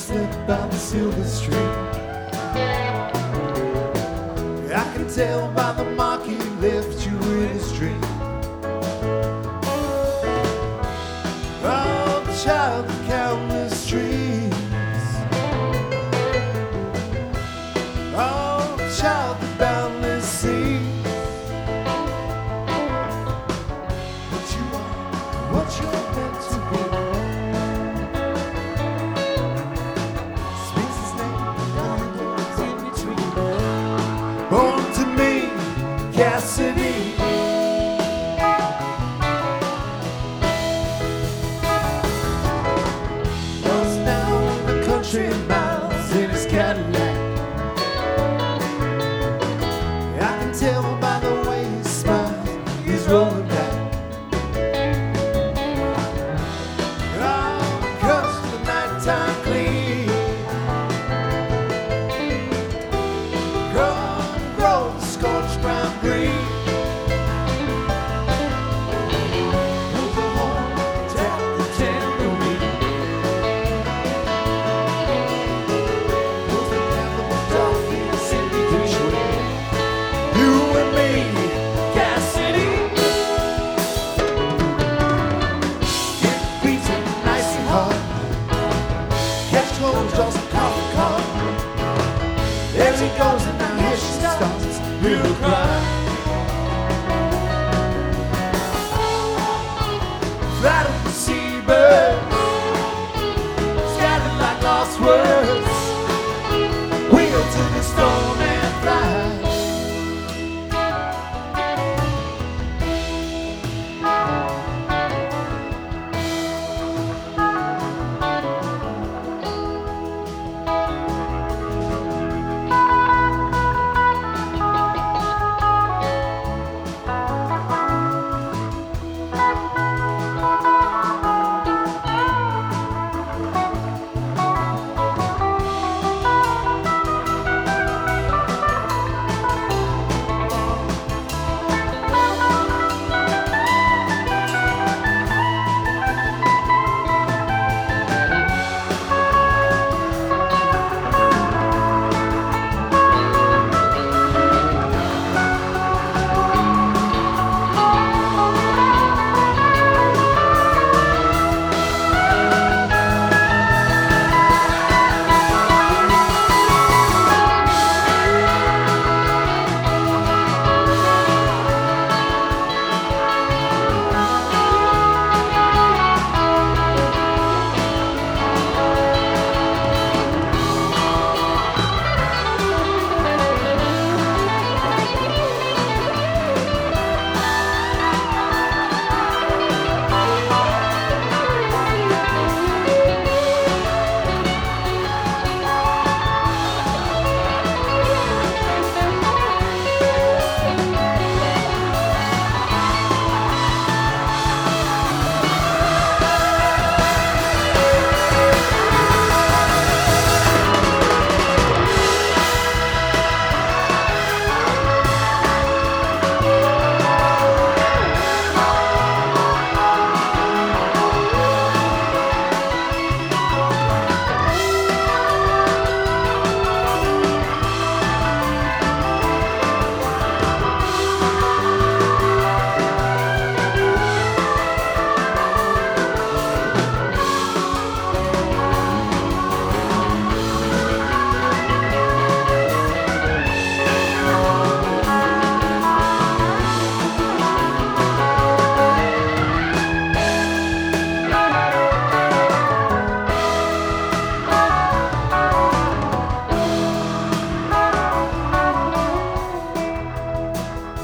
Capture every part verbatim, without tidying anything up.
chestnut by the silver stream. I can tell by the mark he left you in his dream. Oh, the child of countless dreams. Oh, the child of boundless seas. What you are, what you're meant to be. Speaks his name, God goes in between. Born to me, Cassidy. Goes down the country miles in his Cadillac. I can tell by the way he smiles, he's rolling back. Oh, cuts the nighttime clean. Grow, grow the scorched brown green. Move the horn, tap the tambourine. Move the devil, darkness in between. You and me, Cassidy. It beats it nice and hard. Catch hold, just a coffee car. There he goes, and now here she starts. He'll cry. Flattered the seabirds, scattered like lost words. Wheel to the storm and fly.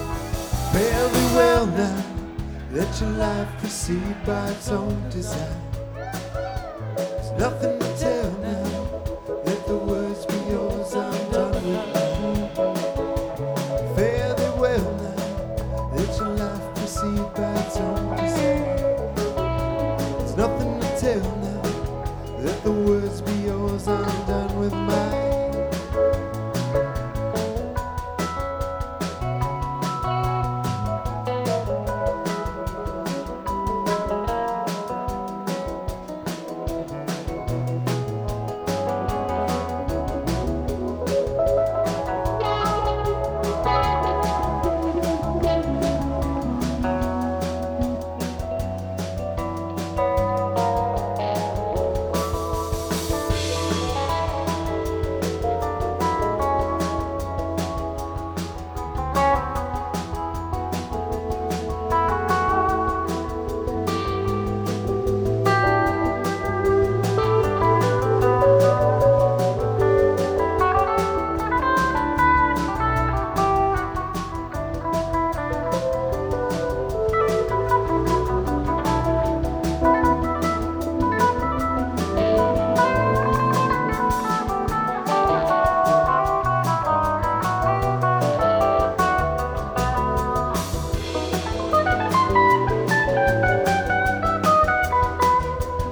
Very well now, let your life proceed by its own design.